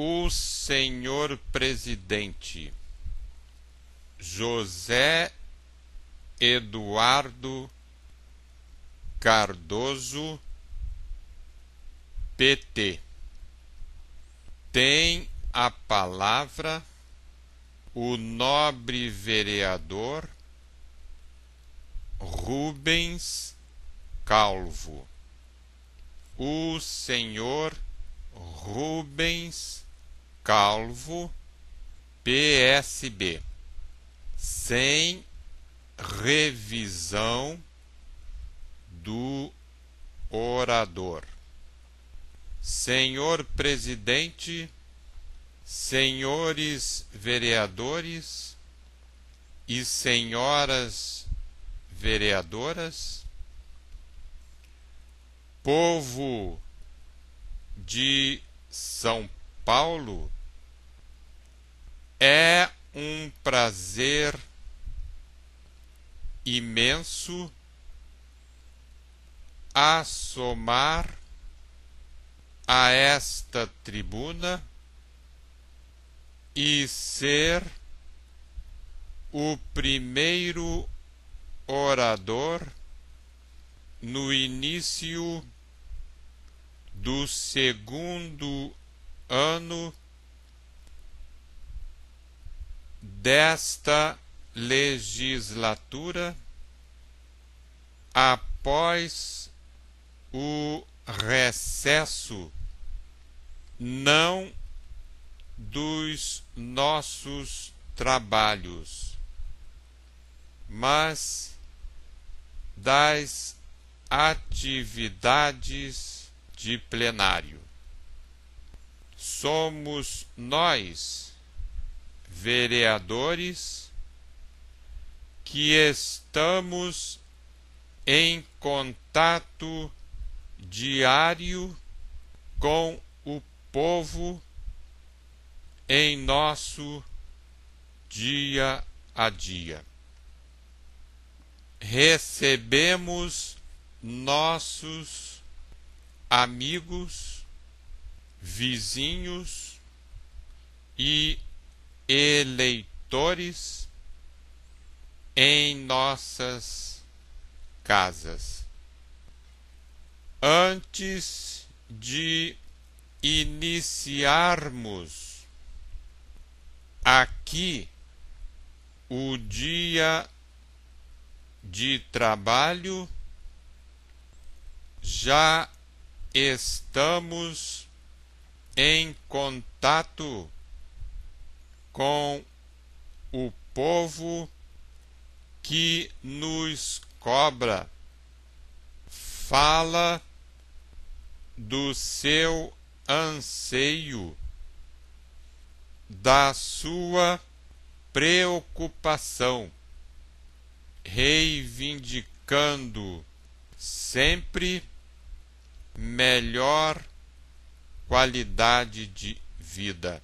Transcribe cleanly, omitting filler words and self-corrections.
O senhor presidente José Eduardo Cardoso, PT. Tem a palavra o nobre vereador Rubens Calvo. O senhor Rubens Calvo, PSB. Sem revisão do orador. Senhor presidente, senhores vereadores e senhoras vereadoras, povo de São Paulo, é um prazer imenso assomar a esta tribuna e ser o primeiro orador no início do segundo ano desta legislatura, após o recesso não dos nossos trabalhos, mas das atividades de plenário. Somos nós, vereadores, que estamos em contato diário com o povo em nosso dia a dia. Recebemos nossos amigos, vizinhos e eleitores em nossas casas. Antes de iniciarmos aqui o dia de trabalho, já estamos em contato com o povo que nos cobra, fala do seu anseio, da sua preocupação, reivindicando sempre melhor qualidade de vida.